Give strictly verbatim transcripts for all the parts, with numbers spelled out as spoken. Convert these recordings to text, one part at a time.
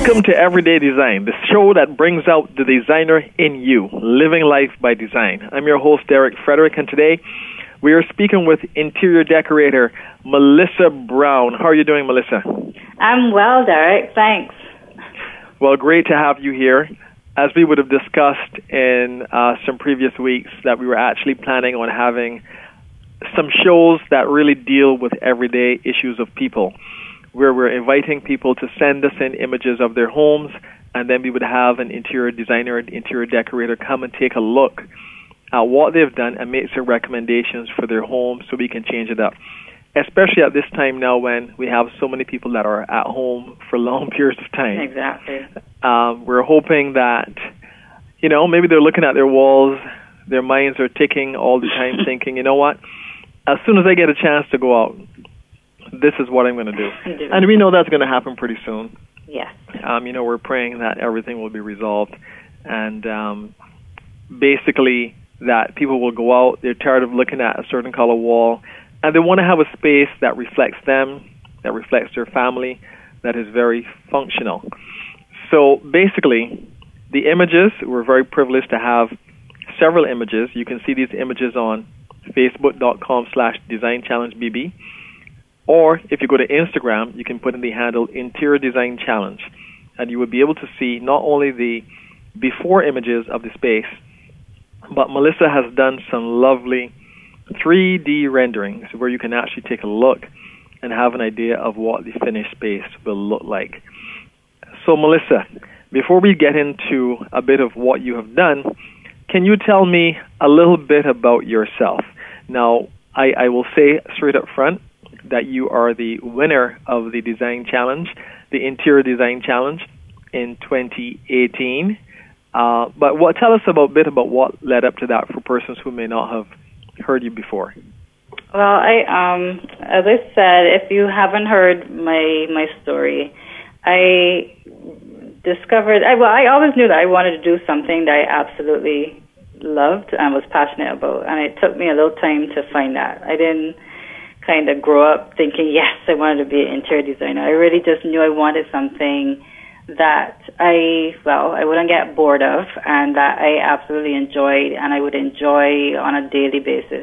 Welcome to Everyday Design, the show that brings out the designer in you, living life by design. I'm your host, Derek Frederick, and today we are speaking with interior decorator Melissa Brown. How are you doing, Melissa? I'm well, Derek. Thanks. Well, great to have you here. As we would have discussed in uh, some previous weeks, that we were actually planning on having some shows that really deal with everyday issues of people, where we're inviting people to send us in images of their homes, and then we would have an interior designer, an interior decorator come and take a look at what they've done and make some recommendations for their home so we can change it up. Especially at this time now when we have so many people that are at home for long periods of time. Exactly. Um, we're hoping that, you know, maybe they're looking at their walls, their minds are ticking all the time thinking, you know what, as soon as I get a chance to go out, this is what I'm going to do. And we know that's going to happen pretty soon. Yes. Um, you know, we're praying that everything will be resolved. And um, basically that people will go out, they're tired of looking at a certain color wall, and they want to have a space that reflects them, that reflects their family, that is very functional. So basically, the images, we're very privileged to have several images. You can see these images on facebook.com slash design challenge bb. Or if you go to Instagram, you can put in the handle Interior Design Challenge, and you will be able to see not only the before images of the space, but Melissa has done some lovely three D renderings where you can actually take a look and have an idea of what the finished space will look like. So Melissa, before we get into a bit of what you have done, can you tell me a little bit about yourself? Now, I, I will say straight up front that you are the winner of the Design Challenge, the Interior Design Challenge in twenty eighteen. Uh, but what tell us about a bit about what led up to that for persons who may not have heard you before. Well, I um, as I said, if you haven't heard my my story, I discovered. I, well, I always knew that I wanted to do something that I absolutely loved and was passionate about, and it took me a little time to find that. I didn't kind of grow up thinking, yes, I wanted to be an interior designer. I really just knew I wanted something that I, well, I wouldn't get bored of and that I absolutely enjoyed and I would enjoy on a daily basis.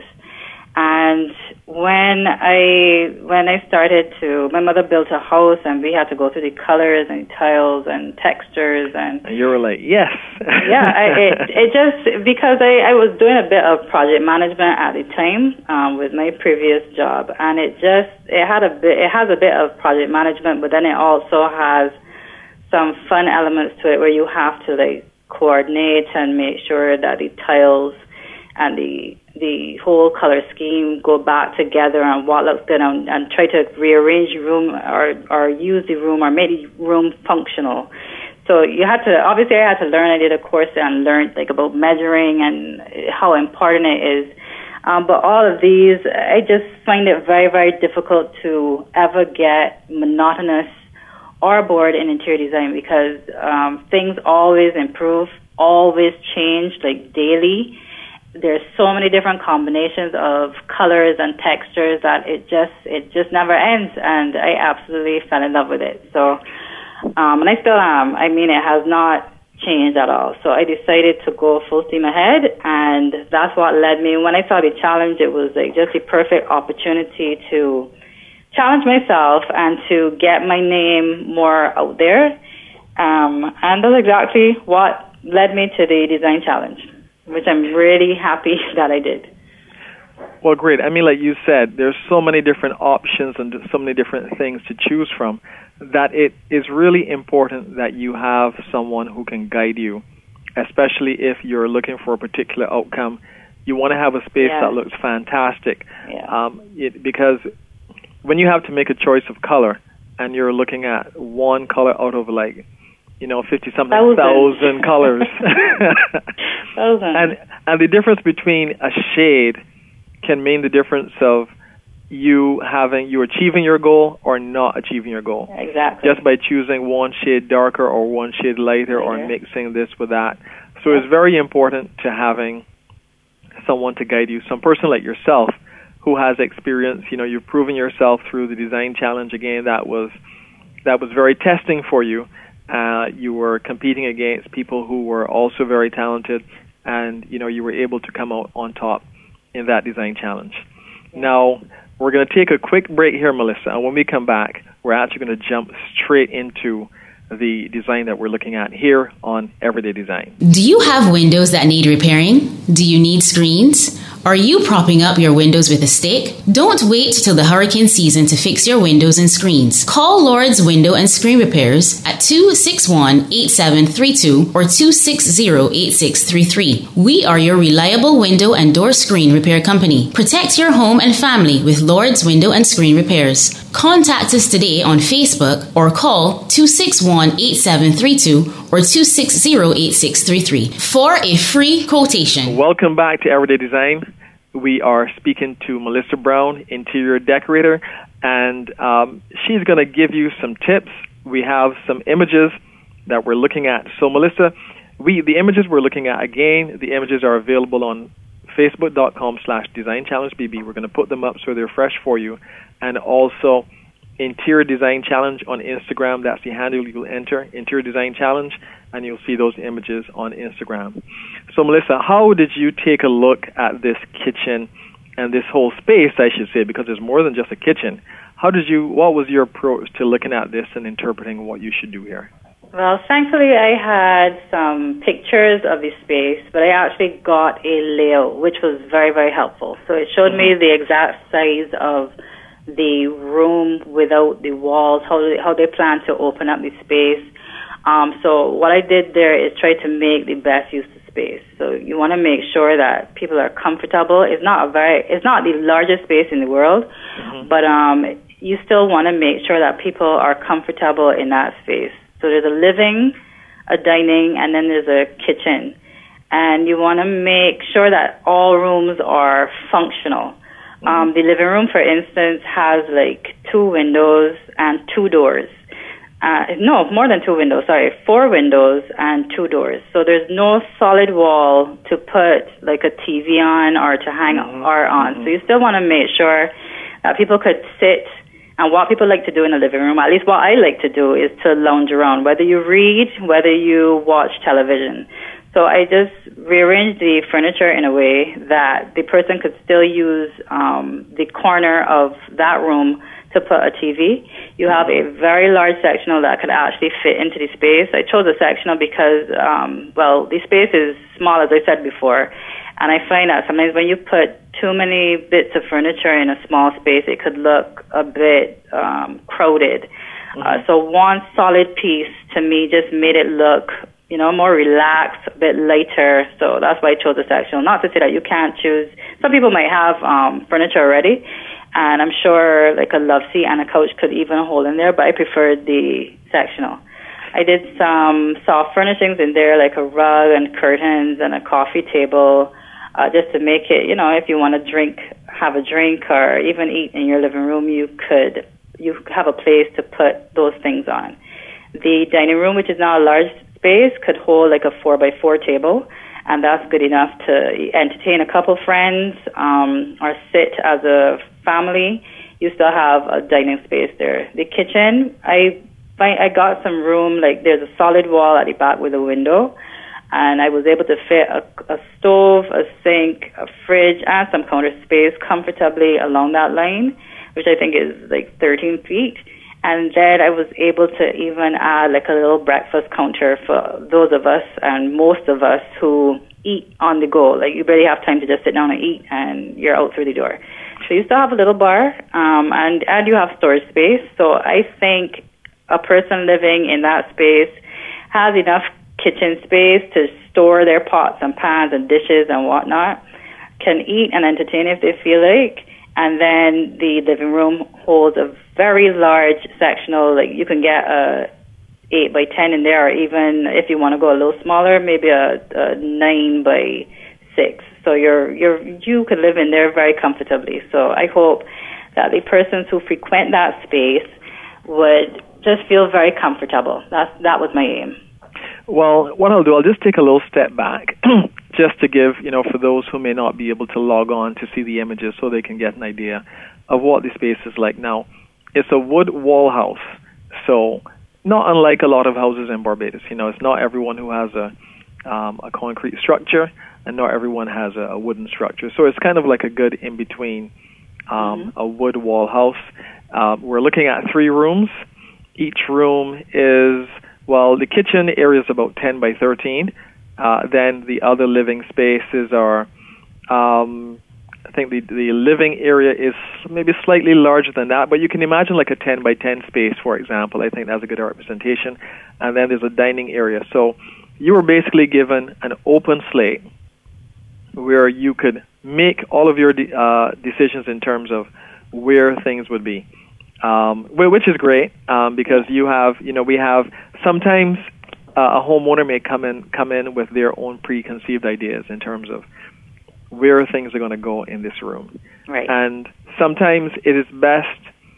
And when I when I started to, my mother built a house and we had to go through the colors and tiles and textures and. And you were like, yes. yeah, I, it it just because I, I was doing a bit of project management at the time um, with my previous job, and it just it had a bit it has a bit of project management, but then it also has some fun elements to it where you have to like coordinate and make sure that the tiles and the the whole color scheme go back together and what looks good, and, and try to rearrange the room or, or use the room or make the room functional. So you had to, obviously I had to learn, I did a course and learned like about measuring and how important it is. Um, but all of these, I just find it very, very difficult to ever get monotonous or bored in interior design because um, things always improve, always change like daily. There's so many different combinations of colors and textures that it just it just never ends, and I absolutely fell in love with it. So, um, and I still am. I mean, it has not changed at all. So I decided to go full steam ahead, and that's what led me. When I saw the challenge, it was like just the perfect opportunity to challenge myself and to get my name more out there. Um, and that's exactly what led me to the Design Challenge, which I'm really happy that I did. Well, great. I mean, like you said, there's so many different options and so many different things to choose from that it is really important that you have someone who can guide you, especially if you're looking for a particular outcome. You want to have a space yeah. that looks fantastic yeah. um, it, because when you have to make a choice of color and you're looking at one color out of like, you know, fifty-something thousand. thousand colors. thousand. And and the difference between a shade can mean the difference of you having you achieving your goal or not achieving your goal. Exactly. Just by choosing one shade darker or one shade lighter or yeah. mixing this with that. So it's very important to having someone to guide you, some person like yourself who has experience. You know, you've proven yourself through the Design Challenge again. That was that was very testing for you. Uh, you were competing against people who were also very talented, and you know you were able to come out on top in that design challenge. Now, we're going to take a quick break here, Melissa, and when we come back, we're actually going to jump straight into the design that we're looking at here on Everyday Design. Do you have windows that need repairing? Do you need screens? Are you propping up your windows with a stick? Don't wait till the hurricane season to fix your windows and screens. Call Lord's Window and Screen Repairs at two six one, eight seven three two or two six zero, eight six three three. We are your reliable window and door screen repair company. Protect your home and family with Lord's Window and Screen Repairs. Contact us today on Facebook or call two six one, eight seven three two or two six zero, eight six three three for a free quotation. Welcome back to Everyday Design. We are speaking to Melissa Brown, interior decorator, and um, she's going to give you some tips. We have some images that we're looking at. So, Melissa, we the images we're looking at, again, the images are available on facebook.com slash design challenge bb. We're going to put them up so they're fresh for you. And also Interior Design Challenge on Instagram. That's the handle you'll enter, Interior Design Challenge, and you'll see those images on Instagram. So, Melissa, how did you take a look at this kitchen and this whole space, I should say, because there's more than just a kitchen? How did you, what was your approach to looking at this and interpreting what you should do here? Well, thankfully, I had some pictures of the space, but I actually got a layout, which was very, very helpful. So it showed mm-hmm. me the exact size of the room without the walls, how they, how they plan to open up the space. Um, so what I did there is try to make the best use of space. So you want to make sure that people are comfortable. It's not a very, it's not the largest space in the world, mm-hmm. but um, you still want to make sure that people are comfortable in that space. So there's a living, a dining, and then there's a kitchen. And you want to make sure that all rooms are functional. Um, the living room, for instance, has like two windows and two doors. Uh, no, more than two windows, sorry, four windows and two doors. So there's no solid wall to put like a T V on or to hang mm-hmm. or on. Mm-hmm. So you still want to make sure that people could sit. And what people like to do in a living room, at least what I like to do, is to lounge around, whether you read, whether you watch television. So I just rearranged the furniture in a way that the person could still use um, the corner of that room to put a T V. You have a very large sectional that could actually fit into the space. I chose a sectional because, um, well, the space is small, as I said before, and I find that sometimes when you put too many bits of furniture in a small space, it could look a bit um, crowded. Mm-hmm. Uh, so one solid piece, to me, just made it look, you know, more relaxed, a bit lighter. So that's why I chose a sectional. Not to say that you can't choose. Some people might have um, furniture already, and I'm sure like a love seat and a couch could even hold in there, but I preferred the sectional. I did some soft furnishings in there, like a rug and curtains and a coffee table, uh, just to make it, you know, if you want to drink, have a drink, or even eat in your living room, you could, you have a place to put those things on. The dining room, which is now a large space, could hold like a four by four table, and that's good enough to entertain a couple friends um, or sit as a family. You still have a dining space there. The kitchen, I find I got some room, like there's a solid wall at the back with a window, and I was able to fit a, a stove, a sink, a fridge, and some counter space comfortably along that line, which I think is like thirteen feet. And then I was able to even add like a little breakfast counter for those of us and most of us who eat on the go. Like you barely have time to just sit down and eat, and you're out through the door. So you still have a little bar, um, and, and you have storage space. So I think a person living in that space has enough kitchen space to store their pots and pans and dishes and whatnot, can eat and entertain if they feel like, and then the living room holds a very large sectional, like you can get a eight by ten in there, or even if you want to go a little smaller, maybe a, a nine by six. So you're you're you could live in there very comfortably. So I hope that the persons who frequent that space would just feel very comfortable. That's that was my aim. Well, what I'll do, I'll just take a little step back, just to give, you know, for those who may not be able to log on to see the images, so they can get an idea of what the space is like. Now, it's a wood wall house, so not unlike a lot of houses in Barbados. You know, it's not everyone who has a um, a concrete structure, and not everyone has a, a wooden structure. So it's kind of like a good in-between, um, mm-hmm. a wood wall house. Uh, we're looking at three rooms. Each room is, well, the kitchen area is about ten by thirteen. Uh, then the other living spaces are, um, I think the the living area is maybe slightly larger than that, but you can imagine like a ten by ten space, for example. I think that's a good representation. And then there's a dining area. So you were basically given an open slate where you could make all of your de- uh, decisions in terms of where things would be, um, which is great um, because you have, you know, we have sometimes uh, a homeowner may come in come in with their own preconceived ideas in terms of where things are going to go in this room. Right. And sometimes it is best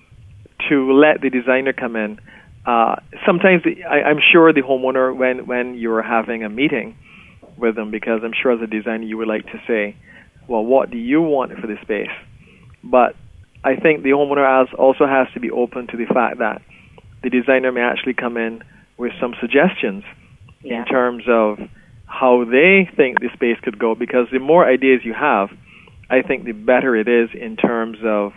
to let the designer come in. Uh, sometimes the, I, I'm sure the homeowner, when, when you're having a meeting with them, because I'm sure as a designer you would like to say, well, what do you want for this space? But I think the homeowner has, also has to be open to the fact that the designer may actually come in with some suggestions yeah. in terms of how they think the space could go, because the more ideas you have, I think the better it is in terms of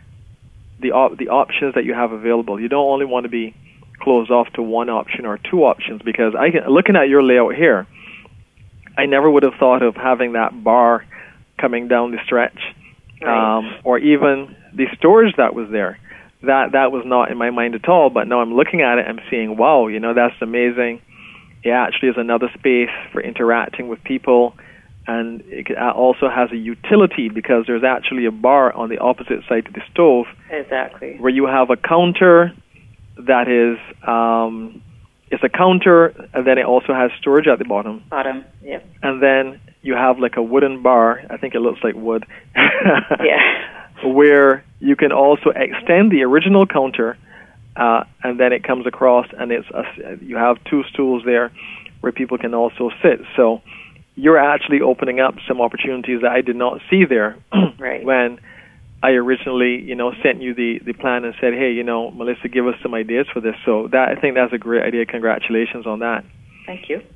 the op- the options that you have available. You don't only want to be closed off to one option or two options, because I can, looking at your layout here, I never would have thought of having that bar coming down the stretch, right. um, or even the storage that was there. That that was not in my mind at all, but now I'm looking at it, I'm seeing, wow, you know, that's amazing. It actually is another space for interacting with people, and it also has a utility because there's actually a bar on the opposite side to the stove. Exactly. Where you have a counter that is, um, it's a counter, and then it also has storage at the bottom. Bottom, yep. And then you have like a wooden bar, I think it looks like wood. Yeah. Where you can also extend the original counter, uh, and then it comes across, and it's a, you have two stools there where people can also sit. So you're actually opening up some opportunities that I did not see there right. when I originally, you know, sent you the, the plan and said, hey, you know, Melissa, give us some ideas for this. So that I think that's a great idea. Congratulations on that. Thank you.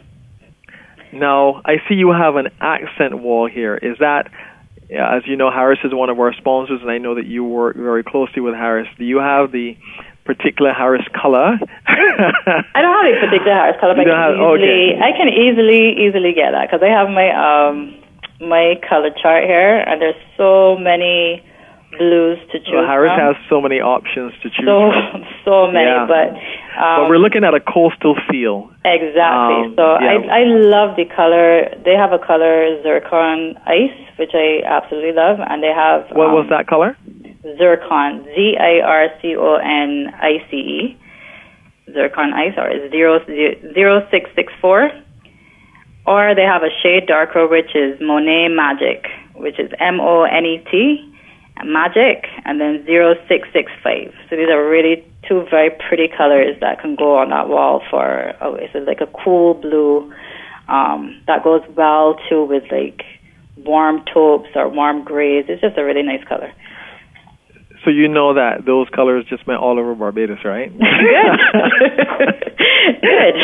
Now, I see you have an accent wall here. Is that, as you know, Harris is one of our sponsors, and I know that you work very closely with Harris. Do you have the particular Harris color? I don't have a particular Harris color, but I can, have, easily, okay. I can easily, easily get that, because I have my um, my color chart here, and there's so many blues to choose well, Harris from. has so many options to choose so, from. So many, yeah. but... Um, but we're looking at a coastal feel. Exactly. Um, so yeah. I I love the color. They have a color Zircon Ice, which I absolutely love, and they have... What um, was that color? Zircon, Z I R C O N I C E. Zircon Ice, or it's zero six six four. Or they have a shade darker, which is Monet Magic, which is M O N E T, Magic, and then zero six six five. So these are really two very pretty colors that can go on that wall for, oh, it's like a cool blue um, that goes well too with like warm taupes or warm grays. It's just a really nice color. So you know that those colors just went all over Barbados, right? Good. Good.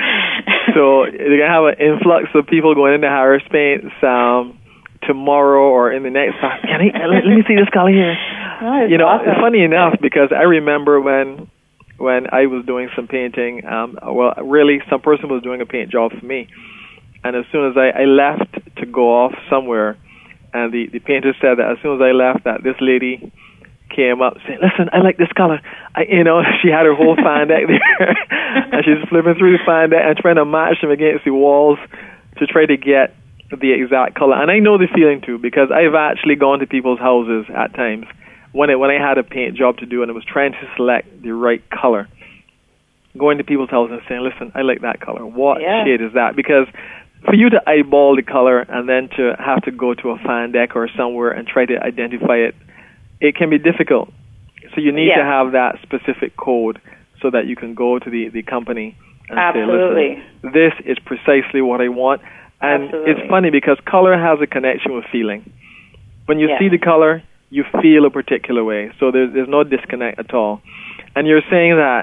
So they're going to have an influx of people going into Harris Paints um, tomorrow or in the next time. Can I, let, let me see this color here. Oh, you know, awesome. It's funny enough, because I remember when when I was doing some painting, um, well, really, some person was doing a paint job for me. And as soon as I, I left to go off somewhere, and the, the painter said that as soon as I left, that this lady came up saying, listen, I like this color. I, you know, she had her whole fan deck there, and she's flipping through the fan deck and trying to match them against the walls to try to get the exact color. And I know the feeling too, because I've actually gone to people's houses at times when it, when I had a paint job to do and I was trying to select the right color, going to people's houses and saying, listen, I like that color. What yeah. shade is that? Because for you to eyeball the color and then to have to go to a fan deck or somewhere and try to identify it, it can be difficult. So you need yeah. to have that specific code so that you can go to the, the company and Absolutely. say, listen, this is precisely what I want. And Absolutely. it's funny because color has a connection with feeling. When you yeah. see the color, you feel a particular way. So there's, there's no disconnect at all. And you're saying that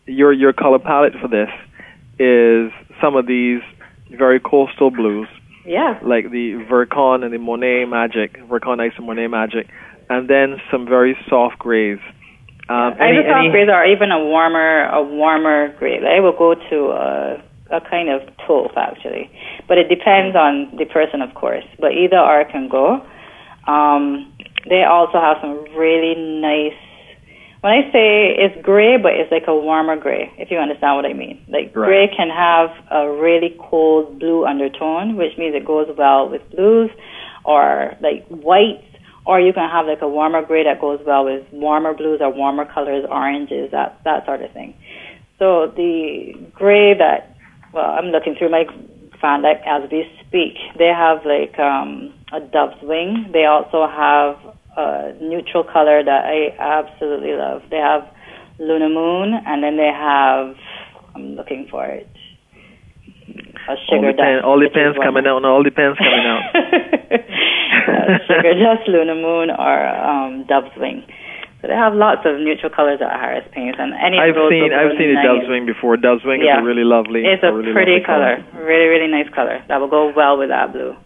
your your color palette for this is some of these very coastal blues. Yeah. Like the Vercon and the Monet Magic, Vercon Ice and Monet Magic, and then some very soft grays. Um, yeah. any, Either soft any, grays or even a warmer, a warmer gray. I will go to a, a kind of taupe actually, but it depends on the person, of course. But either or can go. Um, they also have some really nice. When I say it's gray, but it's like a warmer gray, if you understand what I mean. Like right. Gray can have a really cold blue undertone, which means it goes well with blues, or like whites, or you can have like a warmer gray that goes well with warmer blues or warmer colors, oranges, that that sort of thing. So the gray that, well, I'm looking through my fan deck as we speak. They have like um, a dove's wing. They also have a neutral color that I absolutely love. They have Luna Moon, and then they have, I'm looking for it, a sugar dust. All depends coming out. No, all depends coming out. uh, sugar dust, Luna Moon, or um, dove's wing. So they have lots of neutral colors at Harris Paints, and any I've of those seen I've seen nice. a dove's wing before. Dove's wing yeah. is a really lovely. It's a, a really pretty color. color, really really nice color that will go well with that blue.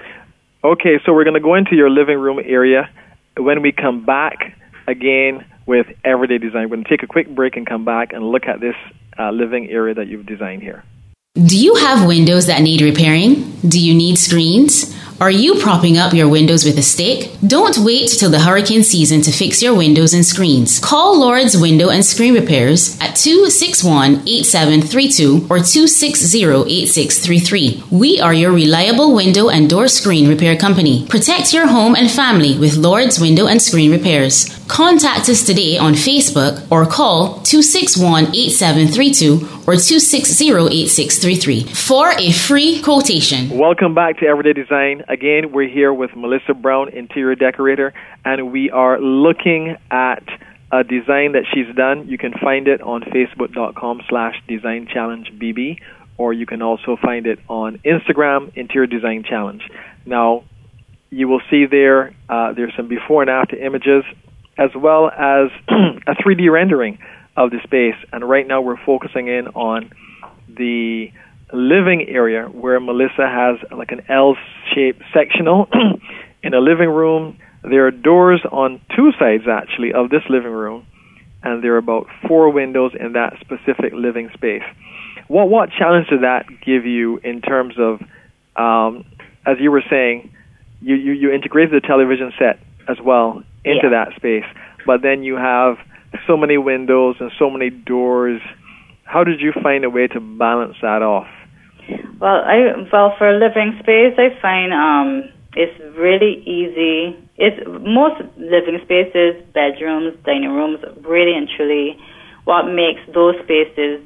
Okay, so we're going to go into your living room area. When we come back again with Everyday Design, we're going to take a quick break and come back and look at this uh, living area that you've designed here. Do you have windows that need repairing? Do you need screens? Are you propping up your windows with a stick? Don't wait till the hurricane season to fix your windows and screens. Call Lord's Window and Screen Repairs at two six one, eight seven three two or two six zero, eight six three three. We are your reliable window and door screen repair company. Protect your home and family with Lord's Window and Screen Repairs. Contact us today on Facebook or call two six one, eight seven three two or two six zero, eight six three three for a free quotation. Welcome back to Everyday Design. Again, we're here with Melissa Brown, interior decorator, and we are looking at a design that she's done. You can find it on facebook.com slash design challenge BB, or you can also find it on Instagram, Interior Design Challenge. Now, you will see there, uh, there's some before and after images, as well as a three D rendering of the space. And right now we're focusing in on the living area where Melissa has like an L-shaped sectional in a living room. There are doors on two sides, actually, of this living room, and there are about four windows in that specific living space. What what challenge did that give you in terms of, um, as you were saying, you, you, you integrated the television set as well into yeah. that space, but then you have so many windows and so many doors. How did you find a way to balance that off? Well, I well for a living space, I find um, it's really easy. It's most living spaces, bedrooms, dining rooms, really and truly, what makes those spaces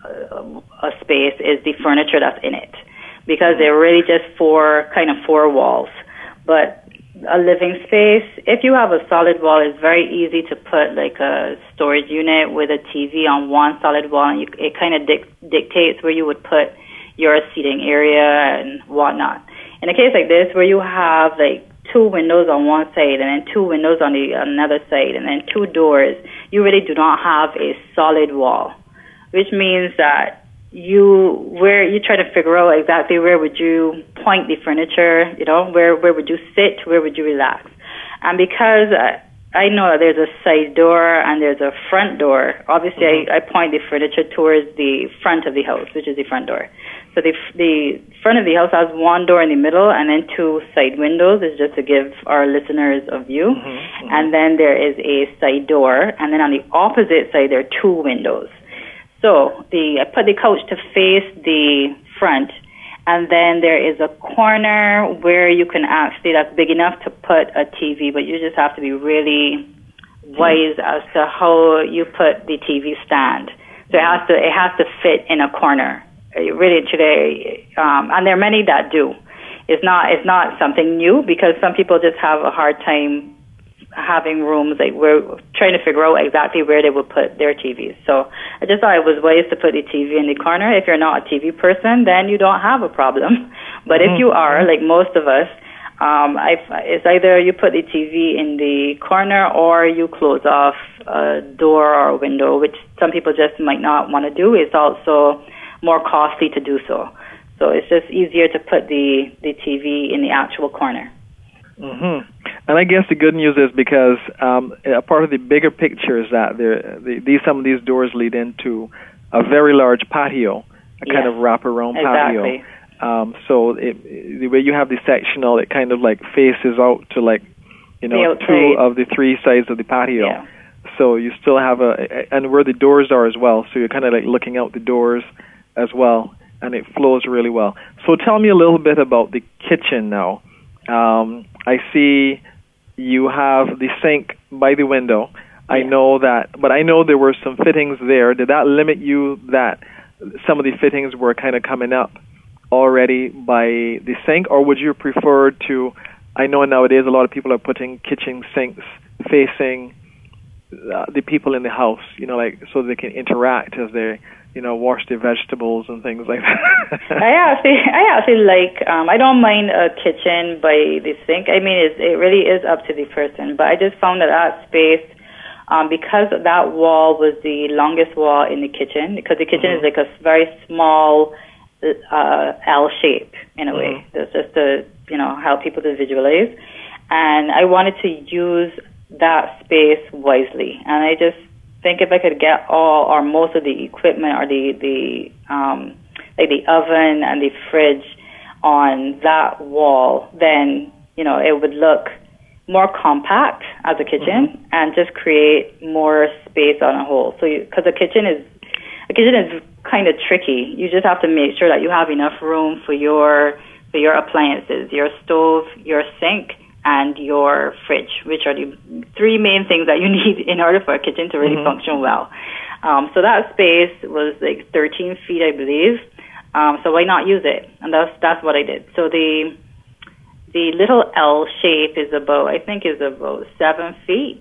uh, a space is the furniture that's in it, because they're really just four kind of four walls. But a living space, if you have a solid wall, it's very easy to put like a storage unit with a T V on one solid wall, and you, it kind of dic- dictates where you would put your seating area and whatnot. In a case like this, where you have like two windows on one side and then two windows on the another side and then two doors, you really do not have a solid wall, which means that you where you try to figure out exactly where would you point the furniture, you know, where where would you sit, where would you relax. And because I, I know there's a side door and there's a front door, obviously mm-hmm. I, I point the furniture towards the front of the house, which is the front door. So the the front of the house has one door in the middle and then two side windows. It's just to give our listeners a view. Mm-hmm, mm-hmm. And then there is a side door, and then on the opposite side there are two windows. So the I put the couch to face the front, and then there is a corner where you can actually, that's big enough to put a T V, but you just have to be really wise as to how you put the T V stand. So it has to it has to fit in a corner. Really today, um, and there are many that do. It's not it's not something new, because some people just have a hard time having rooms, like we're trying to figure out exactly where they would put their T Vs. So I just thought it was wise to put the T V in the corner. If you're not a T V person, then you don't have a problem. But mm-hmm. if you are, like most of us, Um, I, it's either you put the T V in the corner or you close off a door or a window, which some people just might not want to do. It's also more costly to do so. So it's just easier to put the, the T V in the actual corner. Mm-hmm. And I guess the good news is because um, a part of the bigger picture is that there, the, these some of these doors lead into a very large patio, a yes, kind of wraparound exactly. patio. Um, so it, the way you have the sectional, it kind of like faces out to like, you know, two of the three sides of the patio. Yeah. So you still have a, and where the doors are as well. So you're kind of like looking out the doors as well, and it flows really well. So tell me a little bit about the kitchen now. Um, I see you have the sink by the window. I yeah. know that, but I know there were some fittings there. Did that limit you that some of the fittings were kind of coming up already by the sink, or would you prefer to, I know nowadays a lot of people are putting kitchen sinks facing uh, the people in the house, you know, like so they can interact as they, you know, wash their vegetables and things like that. I actually, I actually like, um, I don't mind a kitchen by the sink. I mean, it's, it really is up to the person, but I just found that that space, um, because that wall was the longest wall in the kitchen, because the kitchen mm-hmm. is like a very small uh, L shape in a mm-hmm. way. That's just to, you know, help people to visualize. And I wanted to use that space wisely. And I just think if I could get all or most of the equipment or the, the um, like the oven and the fridge on that wall, then, you know, it would look more compact as a kitchen mm-hmm. and just create more space on a whole. So, because a kitchen is, a kitchen is kind of tricky. You just have to make sure that you have enough room for your, for your appliances, your stove, your sink, and your fridge, which are the three main things that you need in order for a kitchen to really mm-hmm. function well. Um, so that space was like thirteen feet, I believe. Um, so why not use it? And that's that's what I did. So the the little L shape is about, I think, is about seven feet.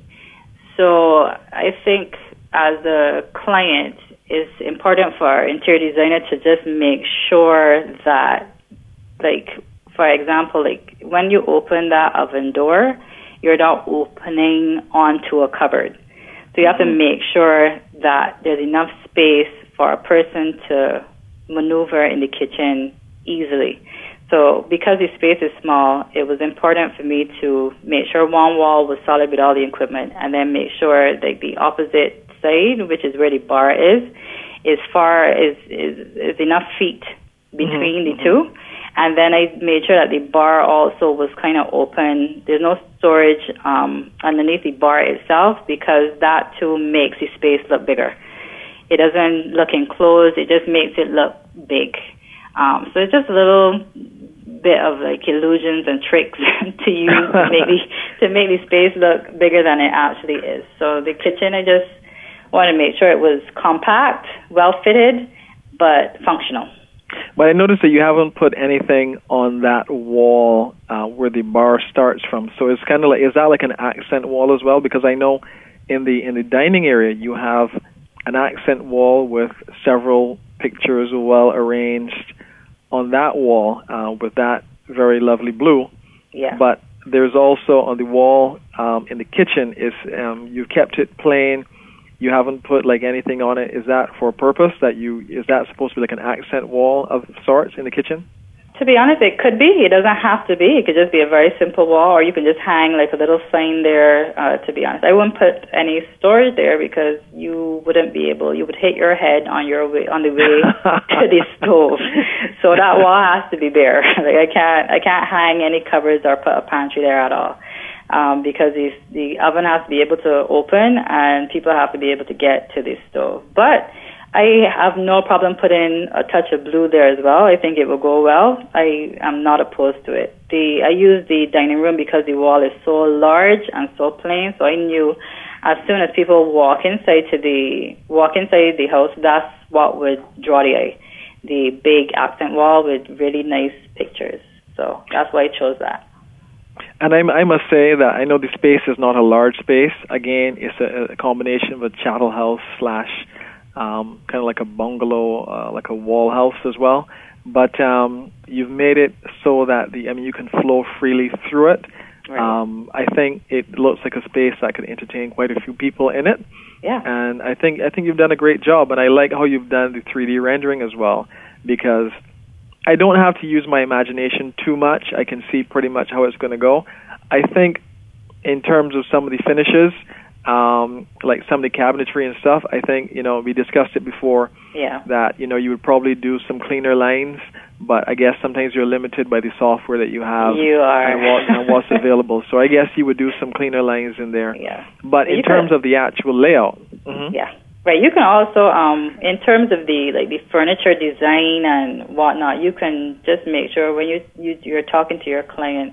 So I think as a client, it's important for our interior designer to just make sure that, like, for example, like when you open that oven door, you're not opening onto a cupboard. So you have mm-hmm. to make sure that there's enough space for a person to maneuver in the kitchen easily. So because the space is small, it was important for me to make sure one wall was solid with all the equipment, and then make sure that the opposite side, which is where the bar is, is far is is, is enough feet between mm-hmm. the two. And then I made sure that the bar also was kind of open. There's no storage um, underneath the bar itself, because that too makes the space look bigger. It doesn't look enclosed. It just makes it look big. Um, so it's just a little bit of like illusions and tricks to use to make the to make the space look bigger than it actually is. So the kitchen, I just wanted to make sure it was compact, well fitted, but functional. But I noticed that you haven't put anything on that wall uh, where the bar starts from. So it's kind of like, is that like an accent wall as well? Because I know in the in the dining area you have an accent wall with several pictures well arranged on that wall uh, with that very lovely blue. Yeah. But there's also on the wall um, in the kitchen is um, you've kept it plain. You haven't put like anything on it. Is that for a purpose? That you is that supposed to be like an accent wall of sorts in the kitchen? To be honest, it could be. It doesn't have to be. It could just be a very simple wall, or you can just hang like a little sign there. Uh, to be honest, I wouldn't put any storage there because you wouldn't be able. You would hit your head on your way on the way to the stove. So that wall has to be bare. Like I can't I can't hang any cupboards or put a pantry there at all. Um, because the, the oven has to be able to open and people have to be able to get to the stove. But I have no problem putting a touch of blue there as well. I think it will go well. I am not opposed to it. The I use the dining room because the wall is so large and so plain, so I knew as soon as people walk inside to the walk inside the house, that's what would draw the eye. The big accent wall with really nice pictures. So that's why I chose that. And I, I must say that I know the space is not a large space. Again, it's a, a combination of a chattel house slash um, kind of like a bungalow, uh, like a wall house as well. but um, you've made it so that the I mean you can flow freely through it. Right. Um, I think it looks like a space that could entertain quite a few people in it. Yeah. And I think I think you've done a great job, and I like how you've done the three D rendering as well, because I don't have to use my imagination too much. I can see pretty much how it's going to go. I think in terms of some of the finishes, um, like some of the cabinetry and stuff, I think, you know, we discussed it before, yeah. that, you know, you would probably do some cleaner lines, but I guess sometimes you're limited by the software that you have. You are. And, what, and what's available. So I guess you would do some cleaner lines in there. Yeah. But in terms of the actual layout. Mm-hmm. Yeah. Right. You can also, um, in terms of the like the furniture design and whatnot, you can just make sure when you, you you're talking to your client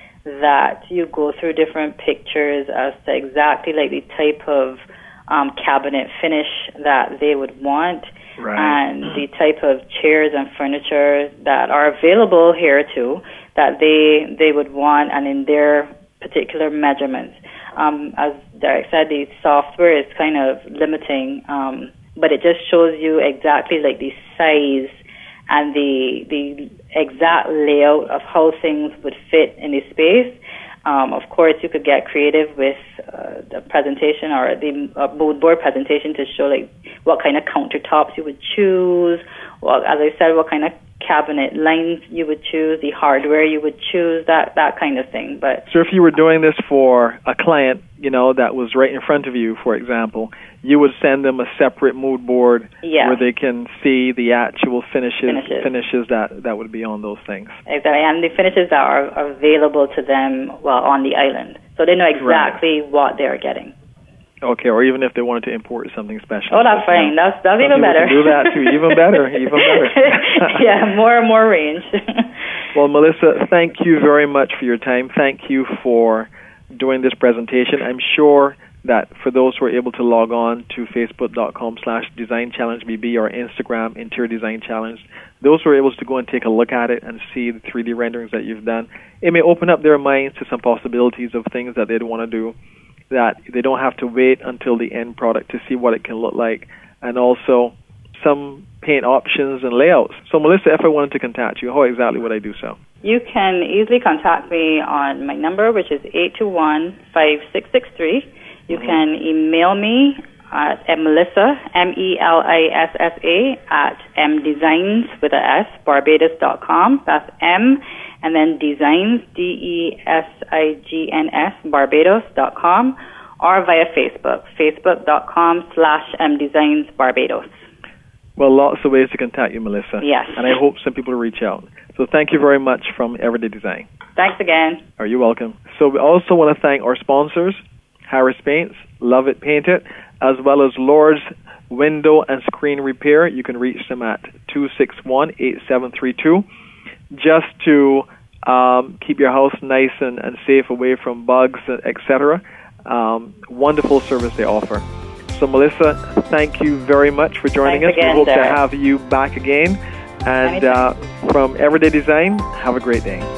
that you go through different pictures as to exactly like the type of um, cabinet finish that they would want, right. and the type of chairs and furniture that are available here too that they they would want, and in their particular measurements. Um, as Derek said, the software is kind of limiting, um, but it just shows you exactly like the size and the the exact layout of how things would fit in the space. Um, of course, you could get creative with uh, the presentation or the uh, mood board presentation to show like what kind of countertops you would choose. Well, as I said, what kind of cabinet lines you would choose, the hardware you would choose, that that kind of thing. But so if you were doing this for a client, you know, that was right in front of you, for example, you would send them a separate mood board yeah. where they can see the actual finishes finishes, finishes that, that would be on those things. Exactly, and the finishes that are available to them, well, on the island. So they know exactly right. what they're getting. Okay, or even if they wanted to import something special. Oh, that's fine. You know, that's that's even better. Do that too. Even better. Even better. Yeah, more and more range. Well, Melissa, thank you very much for your time. Thank you for doing this presentation. I'm sure that for those who are able to log on to facebook.com slash design challenge bb or Instagram interior design challenge, those who are able to go and take a look at it and see the three D renderings that you've done, it may open up their minds to some possibilities of things that they'd want to do, that they don't have to wait until the end product to see what it can look like, and also some paint options and layouts. So, Melissa, if I wanted to contact you, how exactly would I do so? You can easily contact me on my number, which is eight two one, five six six three. You mm-hmm. can email me at, at Melissa, M E L I S S A, at mdesigns with a S, barbados dot com. That's M, and then designs, D E S I G N S, barbados dot com, or via Facebook, facebook.com slash mdesigns barbados. Well, lots of ways to contact you, Melissa. Yes. And I hope some people will reach out. So thank you very much from Everyday Design. Thanks again. Are you welcome? So we also want to thank our sponsors, Harris Paints, Love It Paint It, as well as Lord's Window and Screen Repair. You can reach them at two six one, eight seven three two. Just to um, keep your house nice and, and safe away from bugs, et cetera. Um, wonderful service they offer. So, Melissa, thank you very much for joining Thanks us. Again, we hope Derek. to have you back again. And uh, from Everyday Design, have a great day.